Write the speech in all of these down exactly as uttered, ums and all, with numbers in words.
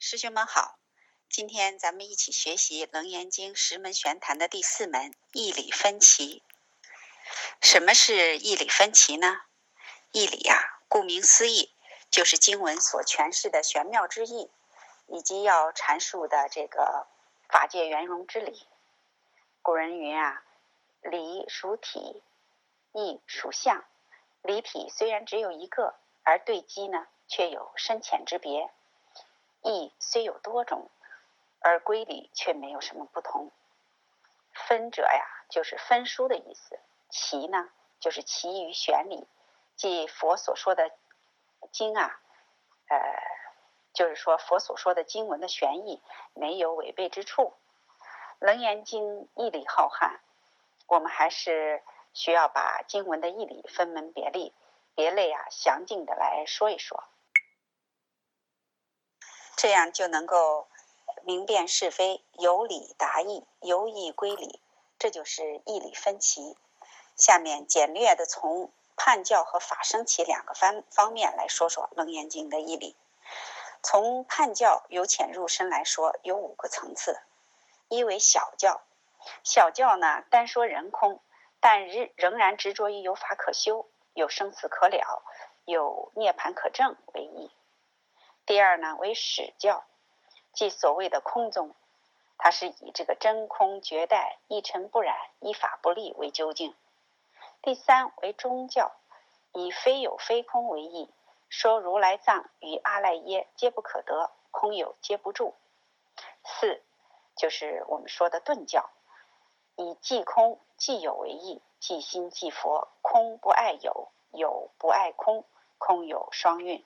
师兄们好，今天咱们一起学习《楞严经》十门玄谈的第四门义理分歧。什么是义理分歧呢？义理啊，顾名思义，就是经文所诠释的玄妙之意，以及要阐述的这个法界圆融之理。古人云啊，理属体，义属相。理体虽然只有一个，而对机呢，却有深浅之别。义虽有多种，而归理却没有什么不同。分者呀，就是分殊的意思；其呢，就是其于玄理，即佛所说的经啊，呃，就是说佛所说的经文的玄义没有违背之处。楞严经义理浩瀚，我们还是需要把经文的义理分门别类、别类啊详尽的来说一说。这样就能够明辨是非，有理达义，由义归理，这就是义理分歧。下面简略的从判教和法生起两个方方面来说说楞严经的义理。从判教由浅入深来说，有五个层次。一为小教，小教呢单说人空，但仍然执着于有法可修，有生死可了，有涅槃可证为义。第二呢为始教，即所谓的空宗，它是以这个真空绝代、一尘不染、依法不立为究竟。第三为中教，以非有非空为义，说如来藏与阿赖耶皆不可得，空有皆不住。四就是我们说的顿教，以即空即有为义，即心即佛，空不爱有，有不爱空，空有双运。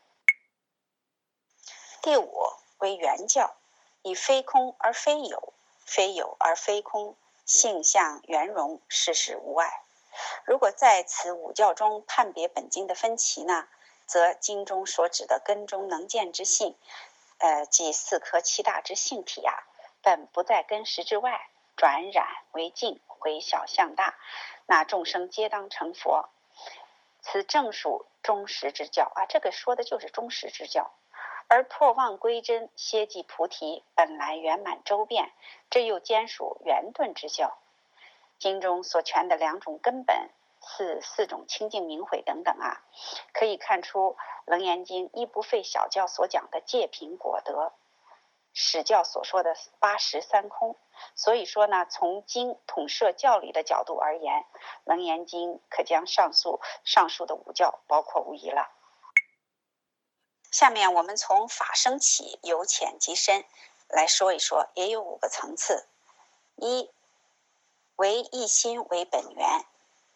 第五为圆教，以非空而非有，非有而非空，性相圆融，事事无碍。如果在此五教中判别本经的分歧呢，则经中所指的根中能见之性，呃，即四科七大之性体啊，本不在根识之外，转染为净，回小向大，那众生皆当成佛。此正属中实之教啊，这个说的就是中实之教。而破妄归真，歇即菩提，本来圆满周遍，这又兼属圆顿之教。经中所诠的两种根本，四四种清净明慧等等啊，可以看出楞严经一不废小教所讲的戒品果德，始教所说的八十三空。所以说呢，从经统摄教理的角度而言，楞严经可将上述上述的五教包括无疑了。下面我们从法生起，由浅及深来说一说，也有五个层次。一为一心为本源，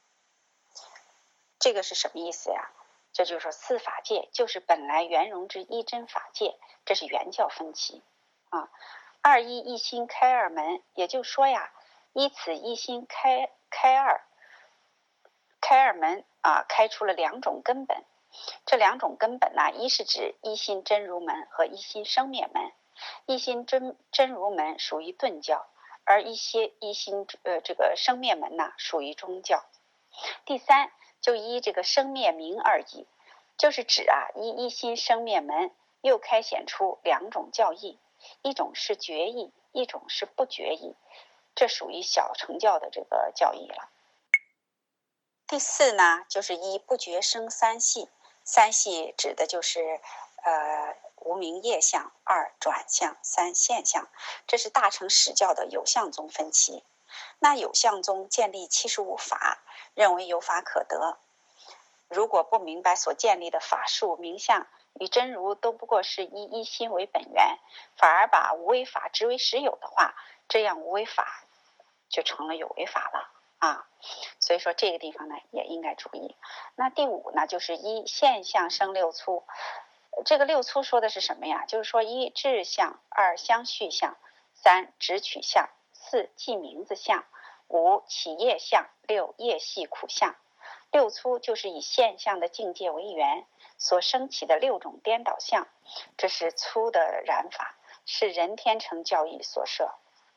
这个是什么意思呀？这就是说四法界就是本来圆融之一真法界，这是原教分歧啊。二一一心开二门，也就是说呀，依此一心开开二开二门啊，开出了两种根本。这两种根本呢，一是指一心真如门和一心生灭门。一心真真如门属于顿教，而一些一心呃这个生灭门呢属于中教。第三就依这个生灭名而已，就是指啊依一心生灭门又开显出两种教义，一种是觉义，一种是不觉义，这属于小乘教的这个教义了。第四呢就是依不觉生三系，三系指的就是呃无明业相，二转相，三现象，这是大乘始教的有相宗分歧。那有相宗建立七十五法，认为有法可得，如果不明白所建立的法术名相与真如都不过是以一心为本源，反而把无为法执为实有的话，这样无为法就成了有为法了啊。所以说这个地方呢也应该注意。那第五呢就是一现象生六粗，这个六粗说的是什么呀？就是说一智相，二相续相，三直取相，四记名字相，五起业相，六业系苦相。六粗就是以现象的境界为缘所升起的六种颠倒相，这是粗的染法，是人天成教义所设。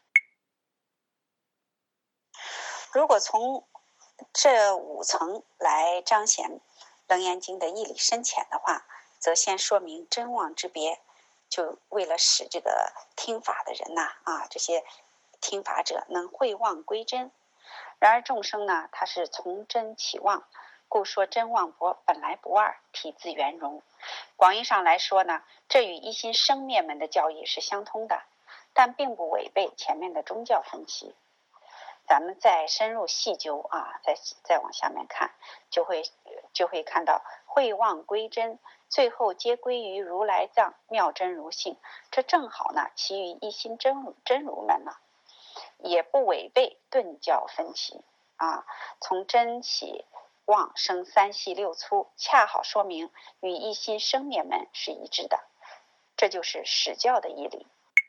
如果从这五层来彰显楞严经的义理深浅的话，则先说明真妄之别。 就为了使这个听法的人呐啊这些听法者能会妄归真。然而众生呢，他是从真起妄，故说真妄不本来不二，体自圆融。广义上来说呢，这与一心生灭门的教义是相通的，但并不违背前面的宗教分歧。咱们再深入细究啊，再再往下面看，就会就会看到会妄归真，最后皆归于如来藏妙真如性，这正好呢，其余一心真如真如门呢，也不违背顿教分歧啊。从真起妄生三细六粗，恰好说明与一心生灭门是一致的，这就是史教的义理。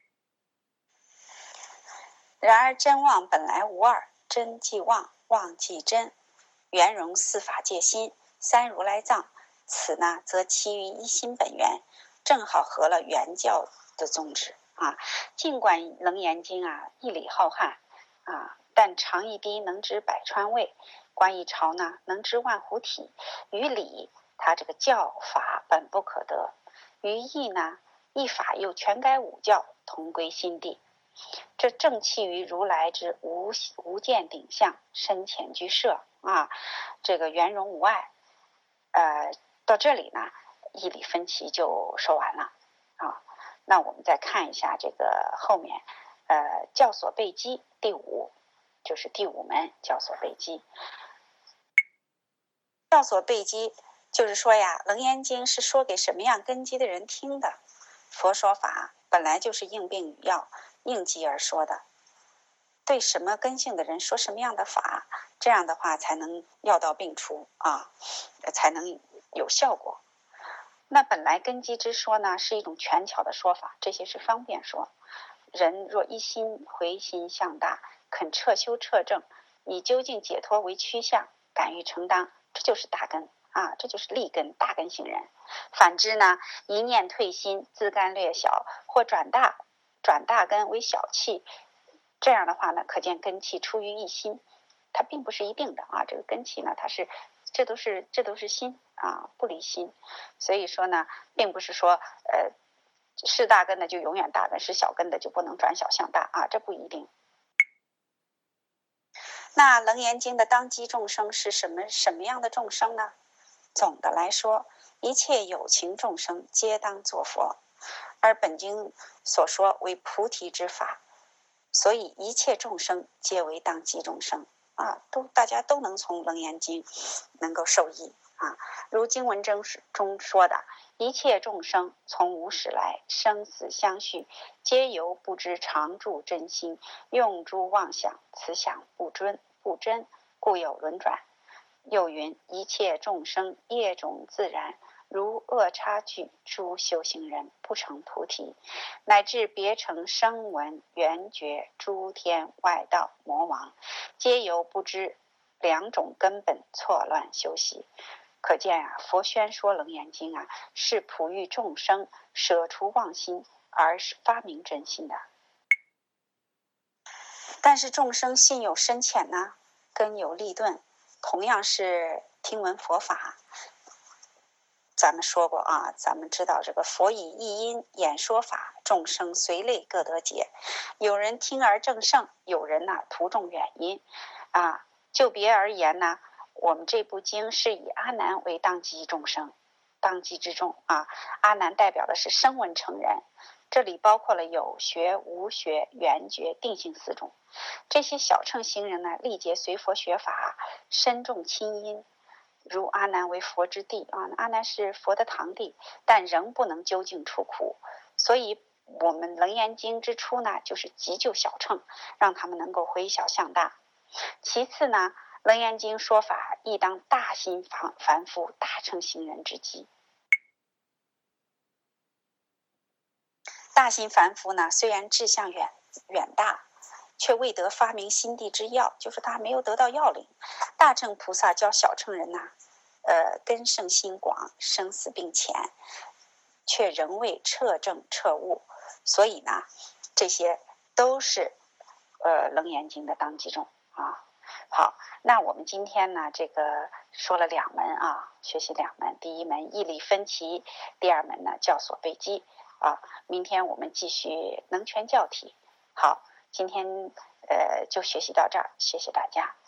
然而真妄本来无二，真即妄，妄即真，圆融四法界心，三如来藏，此呢则其于一心本源，正好合了原教的宗旨啊。尽管楞严经啊义理浩瀚啊，但长一滴能知百川味，观一潮呢能知万湖体。于理它这个教法本不可得，于义呢义法又全该五教，同归心地。这正气于如来之无无见顶相，深浅居舍啊，这个圆融无碍。呃，到这里呢，义理分歧就说完了啊。那我们再看一下这个后面，呃，教所备机第五，就是第五门教所备机。教所备机就是说呀，楞严经是说给什么样根基的人听的。佛说法本来就是应病与药，应机而说的，对什么根性的人说什么样的法，这样的话才能药到病除啊，才能有效果。那本来根基之说呢，是一种权巧的说法，这些是方便说。人若一心回心向大，肯彻修彻证，以究竟解脱为趋向，敢于承担，这就是大根啊，这就是立根大根性人。反之呢，一念退心，自甘略小，或转大转大根为小气，这样的话呢，可见根气出于一心，它并不是一定的啊。这个根气呢，它是这都是这都是心啊，不离心。所以说呢，并不是说呃是大根的就永远大根，是小根的就不能转小向大啊，这不一定。那楞严经的当机众生是什么什么样的众生呢？总的来说，一切有情众生皆当作佛，而本经所说为菩提之法，所以一切众生皆为当机众生啊，都大家都能从楞严经能够受益啊。如经文中中说的，一切众生从无始来，生死相续，皆由不知常住真心，用诸妄想，此想不真不真，故有轮转。又云，一切众生业种自然，如恶差距，诸修行人不成菩提，乃至别成声闻缘觉诸天外道魔王，皆由不知两种根本错乱修习。可见啊，佛宣说楞严经啊，是普育众生舍除妄心，而是发明真心的。但是众生心有深浅呢，根有利钝，同样是听闻佛法，咱们说过啊，咱们知道这个佛以一音演说法，众生随类各得解。有人听而正胜，有人呢图众远因啊。就别而言呢，我们这部经是以阿难为当机众生，当机之众啊。阿难代表的是声闻乘人，这里包括了有学、无学、缘觉、定性四种。这些小乘行人呢，历劫随佛学法，深重亲因。如阿难为佛之弟啊，阿难是佛的堂弟，但仍不能究竟出苦。所以我们楞严经之初呢，就是急救小乘，让他们能够回小向大。其次呢，楞严经说法亦当大心凡凡夫大乘行人之机。大心凡夫呢，虽然志向远远大，却未得发明心地之要，就是他没有得到要领。大乘菩萨教小乘人呐、啊，呃，根胜心广，生死并浅，却仍未彻证彻悟。所以呢，这些都是呃楞严经的当机众啊。好，那我们今天呢，这个说了两门啊，学习两门，第一门义理分歧，第二门呢教所备机。 啊，明天我们继续能拳教体。好，今天呃就学习到这儿，谢谢大家。